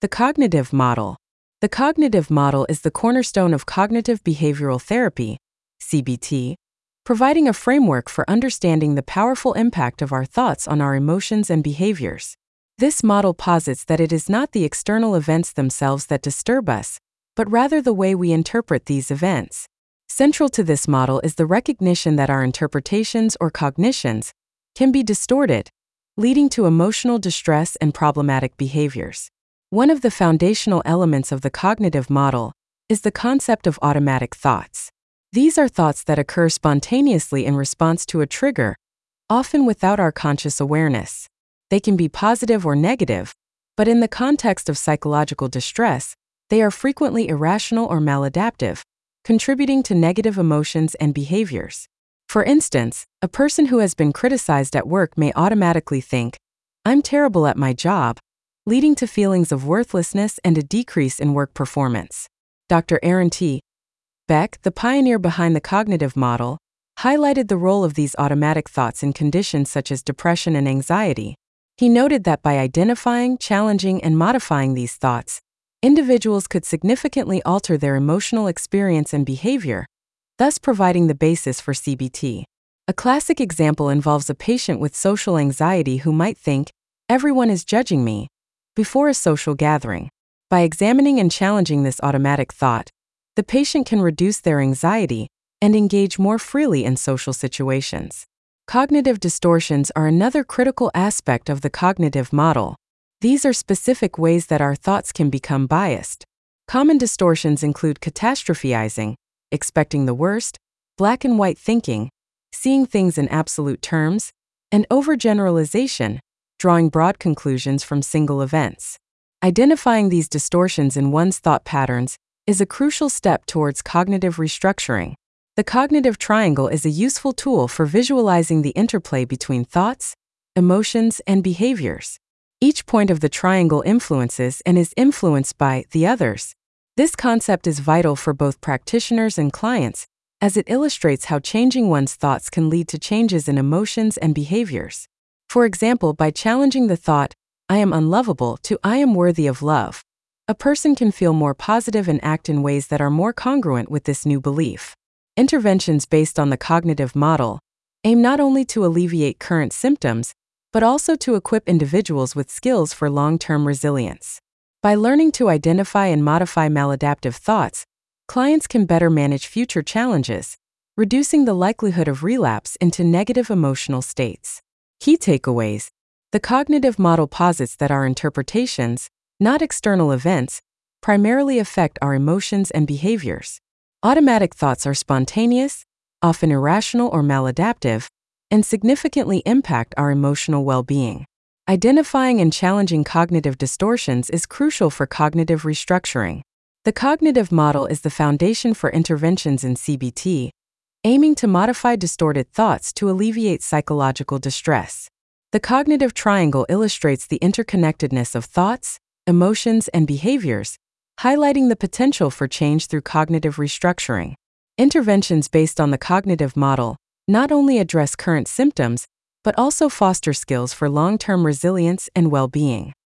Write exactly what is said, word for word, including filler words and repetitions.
The cognitive model. The cognitive model is the cornerstone of cognitive behavioral therapy, C B T, providing a framework for understanding the powerful impact of our thoughts on our emotions and behaviors. This model posits that it is not the external events themselves that disturb us, but rather the way we interpret these events. Central to this model is the recognition that our interpretations or cognitions can be distorted, leading to emotional distress and problematic behaviors. One of the foundational elements of the cognitive model is the concept of automatic thoughts. These are thoughts that occur spontaneously in response to a trigger, often without our conscious awareness. They can be positive or negative, but in the context of psychological distress, they are frequently irrational or maladaptive, contributing to negative emotions and behaviors. For instance, a person who has been criticized at work may automatically think, "I'm terrible at my job," leading to feelings of worthlessness and a decrease in work performance. Doctor Aaron T. Beck, the pioneer behind the cognitive model, highlighted the role of these automatic thoughts in conditions such as depression and anxiety. He noted that by identifying, challenging, and modifying these thoughts, individuals could significantly alter their emotional experience and behavior, thus providing the basis for C B T. A classic example involves a patient with social anxiety who might think, "Everyone is judging me," before a social gathering. By examining and challenging this automatic thought, the patient can reduce their anxiety and engage more freely in social situations. Cognitive distortions are another critical aspect of the cognitive model. These are specific ways that our thoughts can become biased. Common distortions include catastrophizing, expecting the worst, black and white thinking, seeing things in absolute terms, and overgeneralization, drawing broad conclusions from single events. Identifying these distortions in one's thought patterns is a crucial step towards cognitive restructuring. The cognitive triangle is a useful tool for visualizing the interplay between thoughts, emotions, and behaviors. Each point of the triangle influences and is influenced by the others. This concept is vital for both practitioners and clients, as it illustrates how changing one's thoughts can lead to changes in emotions and behaviors. For example, by challenging the thought, "I am unlovable," to "I am worthy of love," a person can feel more positive and act in ways that are more congruent with this new belief. Interventions based on the cognitive model aim not only to alleviate current symptoms, but also to equip individuals with skills for long-term resilience. By learning to identify and modify maladaptive thoughts, clients can better manage future challenges, reducing the likelihood of relapse into negative emotional states. Key takeaways. The cognitive model posits that our interpretations, not external events, primarily affect our emotions and behaviors. Automatic thoughts are spontaneous, often irrational or maladaptive, and significantly impact our emotional well-being. Identifying and challenging cognitive distortions is crucial for cognitive restructuring. The cognitive model is the foundation for interventions in C B T, aiming to modify distorted thoughts to alleviate psychological distress. The cognitive triangle illustrates the interconnectedness of thoughts, emotions, and behaviors, highlighting the potential for change through cognitive restructuring. Interventions based on the cognitive model not only address current symptoms, but also foster skills for long-term resilience and well-being.